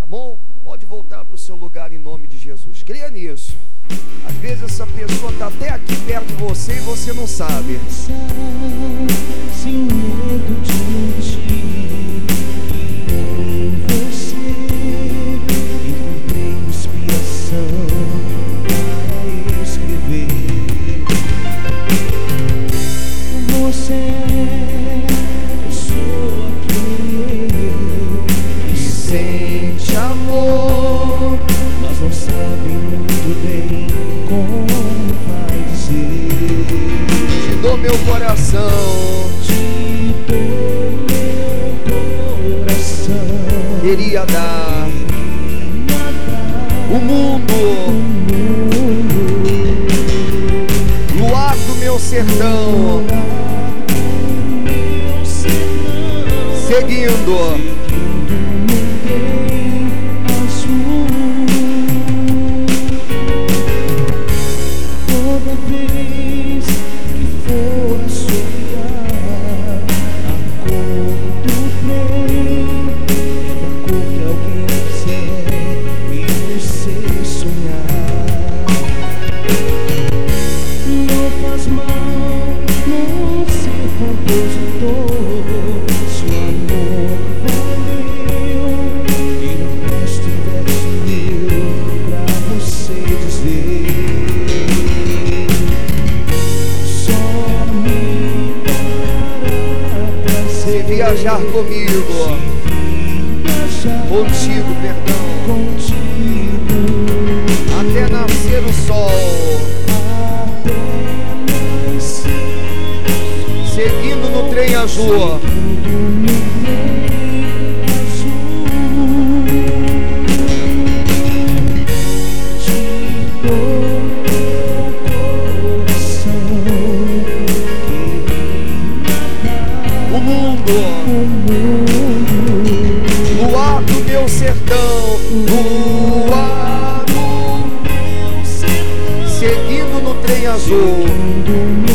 bom? Pode voltar para o seu lugar em nome de Jesus. Creia nisso. Às vezes essa pessoa está até aqui perto de você e você não sabe. Sem medo de mentir, em você encontrei inspiração para escrever. Você é, eu sou aquele que sente amor, mas não sabe muito bem como vai dizer. Te dou meu coração, Te dou meu coração, queria dar o mundo, luar do meu sertão, seguindo toda vez que for assobiar a cor do trem, a cor que alguém quiser e você sonhar. Não faz mal não ser compositor, seu amor valeu e não presta verso meu pra você dizer. Só me dará se prazer viajar comigo, viajar contigo, perdão, contigo até nascer o sol, até nascer seguindo no trem azul. O mundo, luar do meu sertão, luar do meu sertão, seguindo no trem azul.